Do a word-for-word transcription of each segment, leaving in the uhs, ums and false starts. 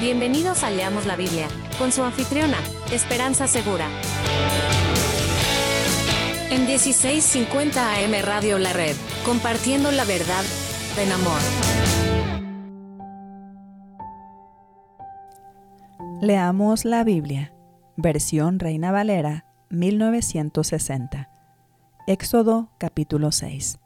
Bienvenidos a Leamos la Biblia, con su anfitriona, Esperanza Segura. En dieciséis cincuenta A M Radio La Red, compartiendo la verdad en amor. Leamos la Biblia, versión Reina Valera, mil novecientos sesenta. Éxodo capítulo seis.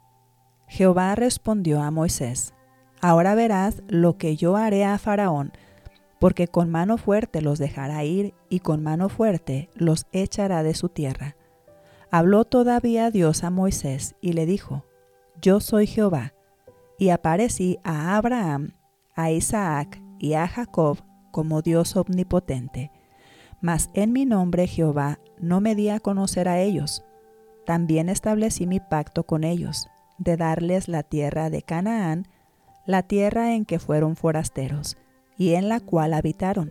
Jehová respondió a Moisés: Ahora verás lo que yo haré a Faraón, porque con mano fuerte los dejará ir y con mano fuerte los echará de su tierra. Habló todavía Dios a Moisés y le dijo: Yo soy Jehová. Y aparecí a Abraham, a Isaac y a Jacob como Dios omnipotente. Mas en mi nombre Jehová no me di a conocer a ellos. También establecí mi pacto con ellos, de darles la tierra de Canaán, la tierra en que fueron forasteros, y en la cual habitaron.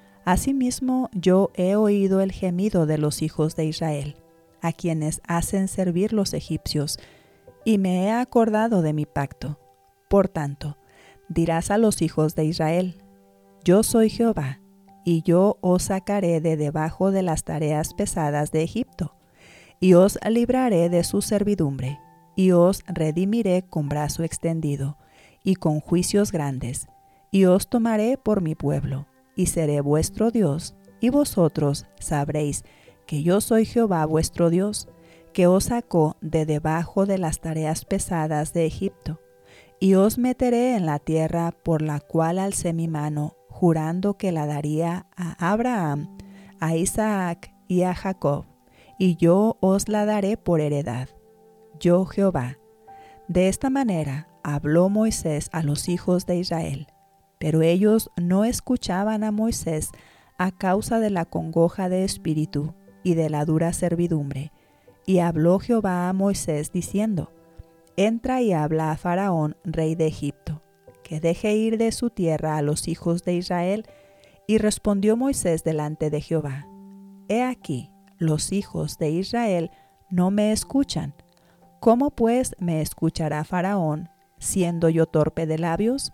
Asimismo yo he oído el gemido de los hijos de Israel, a quienes hacen servir los egipcios, y me he acordado de mi pacto. Por tanto, dirás a los hijos de Israel: Yo soy Jehová, y yo os sacaré de debajo de las tareas pesadas de Egipto, y os libraré de su servidumbre, y os redimiré con brazo extendido, y con juicios grandes, y os tomaré por mi pueblo, y seré vuestro Dios, y vosotros sabréis que yo soy Jehová vuestro Dios, que os sacó de debajo de las tareas pesadas de Egipto, y os meteré en la tierra por la cual alcé mi mano, jurando que la daría a Abraham, a Isaac y a Jacob, y yo os la daré por heredad. Yo Jehová. De esta manera habló Moisés a los hijos de Israel, pero ellos no escuchaban a Moisés a causa de la congoja de espíritu y de la dura servidumbre. Y habló Jehová a Moisés diciendo: Entra y habla a Faraón, rey de Egipto, que deje ir de su tierra a los hijos de Israel. Y respondió Moisés delante de Jehová: He aquí, los hijos de Israel no me escuchan. ¿Cómo pues me escuchará Faraón, siendo yo torpe de labios?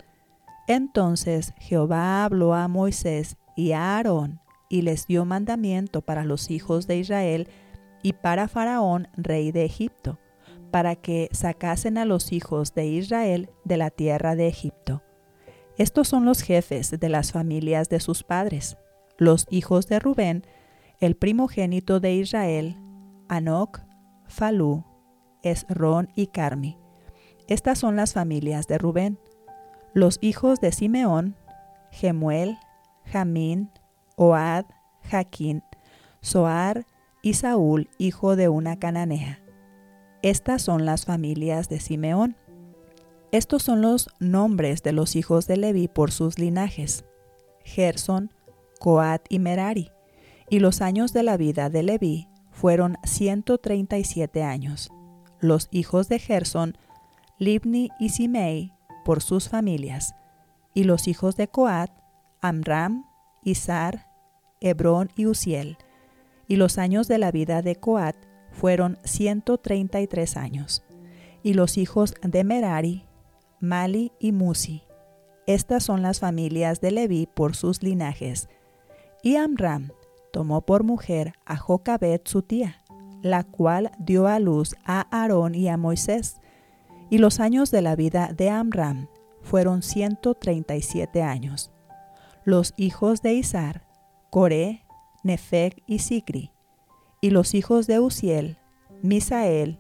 Entonces Jehová habló a Moisés y a Aarón, y les dio mandamiento para los hijos de Israel y para Faraón, rey de Egipto, para que sacasen a los hijos de Israel de la tierra de Egipto. Estos son los jefes de las familias de sus padres, los hijos de Rubén, el primogénito de Israel, Hanoc, Falú, Esrón y Carmi. Estas son las familias de Rubén. Los hijos de Simeón, Jemuel, Jamín, Ohad, Jaquín, Zoar y Saúl, hijo de una cananea. Estas son las familias de Simeón. Estos son los nombres de los hijos de Leví por sus linajes: Gersón, Coat y Merari. Y los años de la vida de Leví fueron ciento treinta y siete años. Los hijos de Gersón, Libni y Simei, por sus familias. Y los hijos de Coat, Amram, Izar, Hebrón y Uziel. Y los años de la vida de Coat fueron ciento treinta y tres años. Y los hijos de Merari, Mali y Musi. Estas son las familias de Leví por sus linajes. Y Amram tomó por mujer a Jocabed su tía, la cual dio a luz a Aarón y a Moisés. Y los años de la vida de Amram fueron ciento treinta y siete años. Los hijos de Izar, Coré, Nefeg y Sicri. Y los hijos de Uziel, Misael,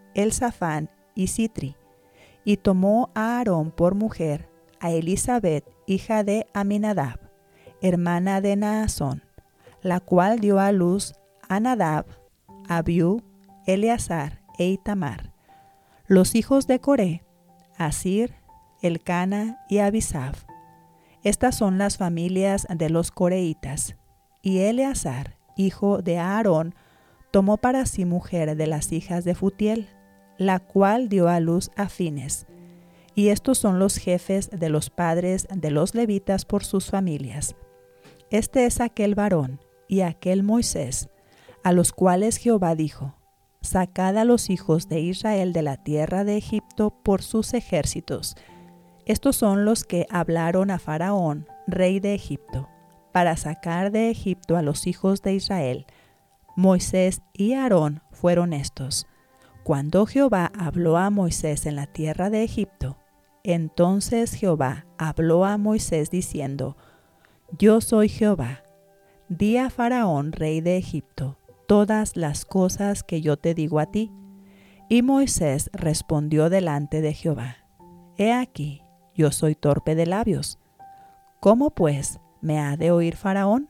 Elzafán y Sitri. Y tomó a Aarón por mujer a Elisabet, hija de Aminadab, hermana de Naasón, la cual dio a luz a Nadab, Abiú, Eleazar e Itamar. Los hijos de Coré, Asir, Elcana y Abisaf. Estas son las familias de los coreitas. Y Eleazar, hijo de Aarón, tomó para sí mujer de las hijas de Futiel, la cual dio a luz a Fines. Y estos son los jefes de los padres de los levitas por sus familias. Este es aquel varón y aquel Moisés, a los cuales Jehová dijo: Sacad a los hijos de Israel de la tierra de Egipto por sus ejércitos. Estos son los que hablaron a Faraón, rey de Egipto, para sacar de Egipto a los hijos de Israel. Moisés y Aarón fueron estos. Cuando Jehová habló a Moisés en la tierra de Egipto, entonces Jehová habló a Moisés diciendo: Yo soy Jehová. Di a Faraón, rey de Egipto, todas las cosas que yo te digo a ti. Y Moisés respondió delante de Jehová: He aquí, yo soy torpe de labios. ¿Cómo pues me ha de oír Faraón?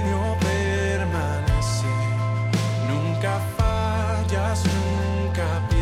Nunca fallas, nunca pierdes.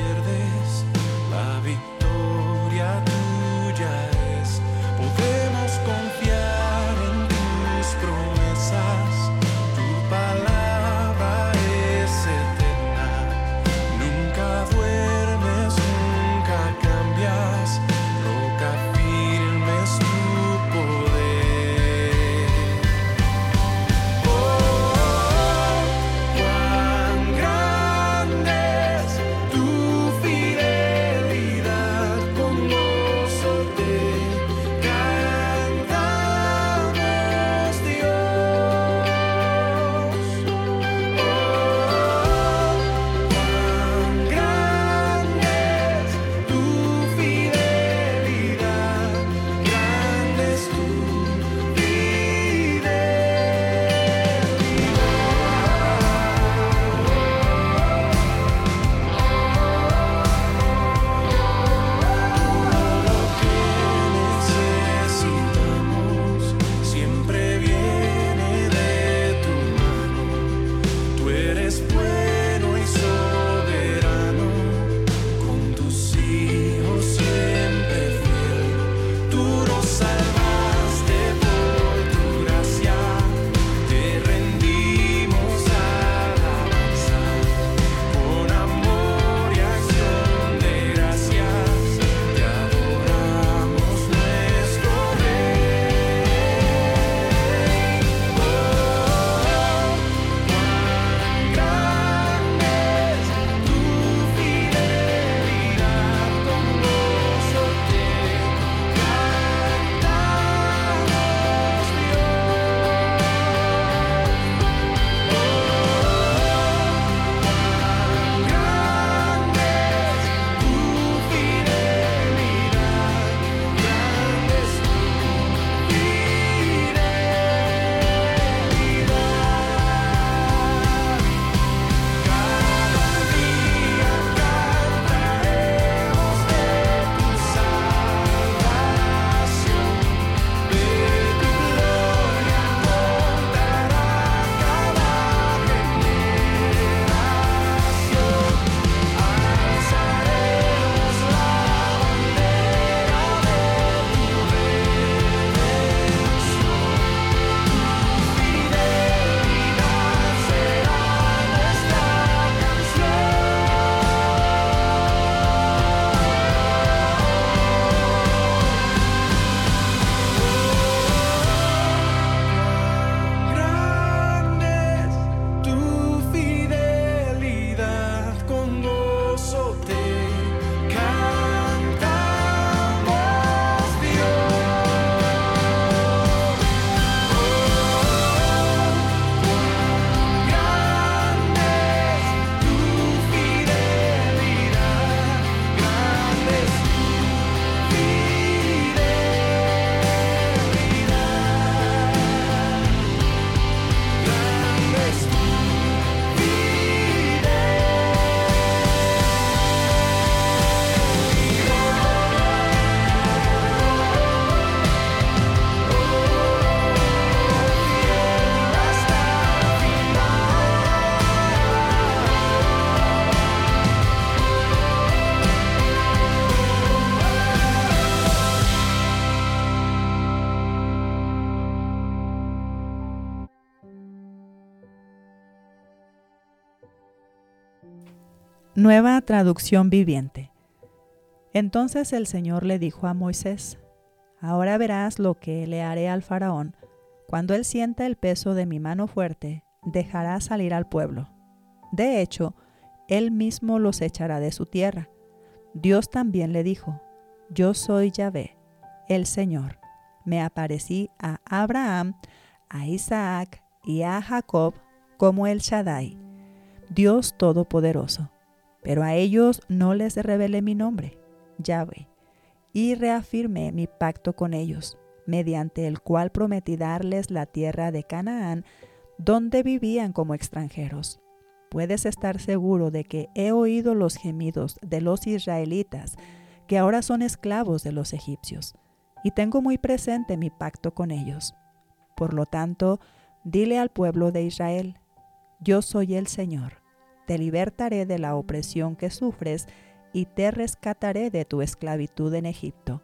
Nueva traducción viviente. Entonces el Señor le dijo a Moisés: Ahora verás lo que le haré al faraón. Cuando él sienta el peso de mi mano fuerte, dejará salir al pueblo. De hecho, él mismo los echará de su tierra. Dios también le dijo: Yo soy Yahvé, el Señor. Me aparecí a Abraham, a Isaac y a Jacob como el Shaddai, Dios Todopoderoso. Pero a ellos no les revelé mi nombre, Yahvé, y reafirmé mi pacto con ellos, mediante el cual prometí darles la tierra de Canaán, donde vivían como extranjeros. Puedes estar seguro de que he oído los gemidos de los israelitas, que ahora son esclavos de los egipcios, y tengo muy presente mi pacto con ellos. Por lo tanto, dile al pueblo de Israel: Yo soy el Señor. Te libertaré de la opresión que sufres y te rescataré de tu esclavitud en Egipto.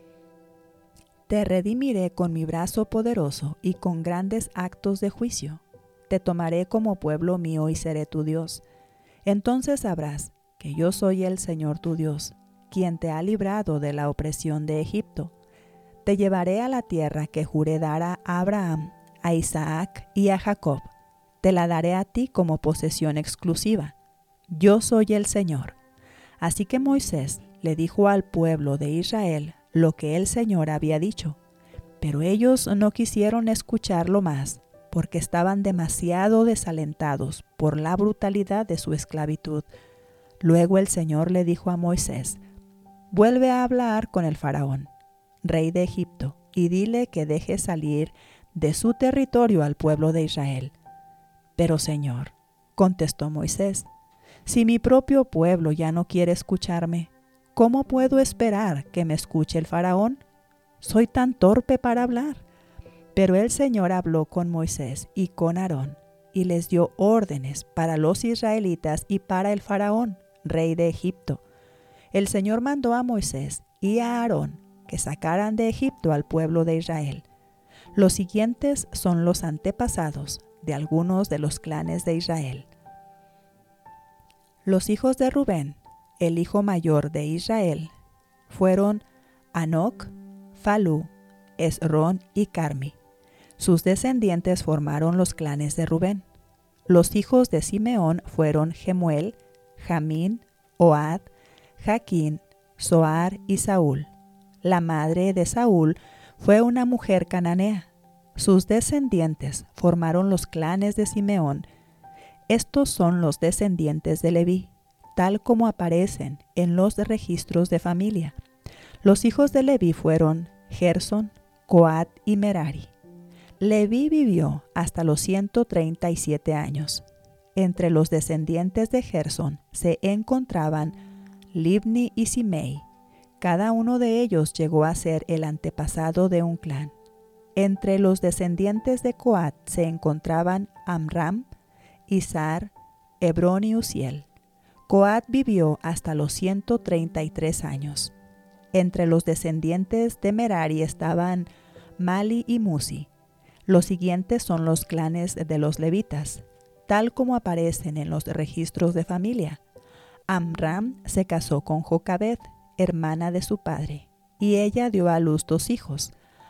Te redimiré con mi brazo poderoso y con grandes actos de juicio. Te tomaré como pueblo mío y seré tu Dios. Entonces sabrás que yo soy el Señor tu Dios, quien te ha librado de la opresión de Egipto. Te llevaré a la tierra que juré dar a Abraham, a Isaac y a Jacob. Te la daré a ti como posesión exclusiva. Yo soy el Señor. Así que Moisés le dijo al pueblo de Israel lo que el Señor había dicho, pero ellos no quisieron escucharlo más, porque estaban demasiado desalentados por la brutalidad de su esclavitud. Luego el Señor le dijo a Moisés: Vuelve a hablar con el faraón, rey de Egipto, y dile que deje salir de su territorio al pueblo de Israel. Pero Señor, contestó Moisés, si mi propio pueblo ya no quiere escucharme, ¿cómo puedo esperar que me escuche el faraón? Soy tan torpe para hablar. Pero el Señor habló con Moisés y con Aarón, y les dio órdenes para los israelitas y para el faraón, rey de Egipto. El Señor mandó a Moisés y a Aarón que sacaran de Egipto al pueblo de Israel. Los siguientes son los antepasados de algunos de los clanes de Israel. Los hijos de Rubén, el hijo mayor de Israel, fueron Hanoc, Falú, Esrón y Carmi. Sus descendientes formaron los clanes de Rubén. Los hijos de Simeón fueron Gemuel, Jamín, Ohad, Jaquín, Zoar y Saúl. La madre de Saúl fue una mujer cananea. Sus descendientes formaron los clanes de Simeón. Estos son los descendientes de Leví, tal como aparecen en los registros de familia. Los hijos de Leví fueron Gersón, Coat y Merari. Leví vivió hasta los ciento treinta y siete años. Entre los descendientes de Gersón se encontraban Libni y Simei. Cada uno de ellos llegó a ser el antepasado de un clan. Entre los descendientes de Coat se encontraban Amram, Izar, Hebrón y Uziel. Coat vivió hasta los ciento treinta y tres años. Entre los descendientes de Merari estaban Mali y Musi. Los siguientes son los clanes de los levitas, tal como aparecen en los registros de familia. Amram se casó con Jocabed, hermana de su padre, y ella dio a luz dos hijos,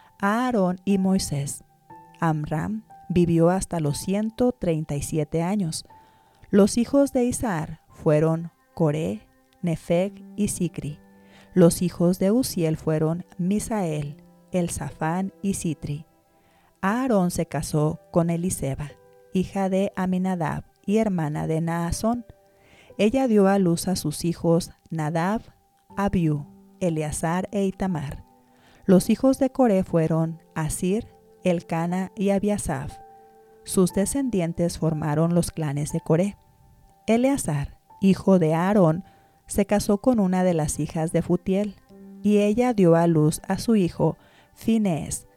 a Aarón y Moisés. Amram vivió hasta los ciento treinta y siete años. Los hijos de Izar fueron Coré, Nefeg y Sicri. Los hijos de Uziel fueron Misael, Elzafán y Sitri. Aarón se casó con Eliseba, hija de Aminadab y hermana de Naasón. Ella dio a luz a sus hijos Nadab, Abiú, Eleazar e Itamar. Los hijos de Coré fueron Asir, Elcana y Abiasaf. Sus descendientes formaron los clanes de Coré. Eleazar, hijo de Aarón, se casó con una de las hijas de Futiel, y ella dio a luz a su hijo Finees.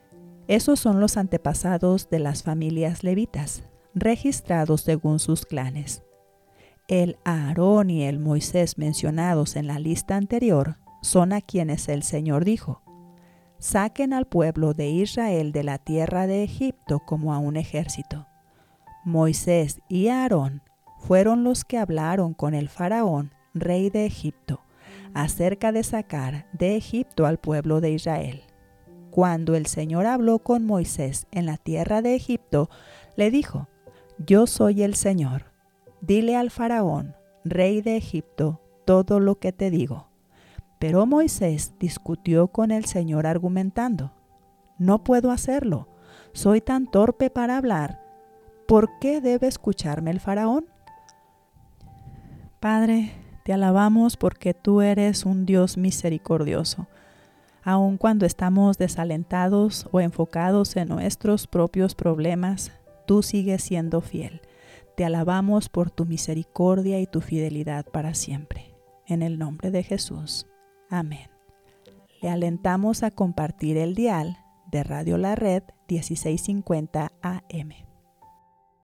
Esos son los antepasados de las familias levitas, registrados según sus clanes. El Aarón y el Moisés mencionados en la lista anterior son a quienes el Señor dijo: Saquen al pueblo de Israel de la tierra de Egipto como a un ejército. Moisés y Aarón fueron los que hablaron con el faraón, rey de Egipto, acerca de sacar de Egipto al pueblo de Israel. Cuando el Señor habló con Moisés en la tierra de Egipto, le dijo: Yo soy el Señor. Dile al faraón, rey de Egipto, todo lo que te digo. Pero Moisés discutió con el Señor argumentando: No puedo hacerlo. Soy tan torpe para hablar. ¿Por qué debe escucharme el faraón? Padre, te alabamos porque tú eres un Dios misericordioso. Aun cuando estamos desalentados o enfocados en nuestros propios problemas, tú sigues siendo fiel. Te alabamos por tu misericordia y tu fidelidad para siempre. En el nombre de Jesús. Amén. Le alentamos a compartir el dial de Radio La Red dieciséis cincuenta A M.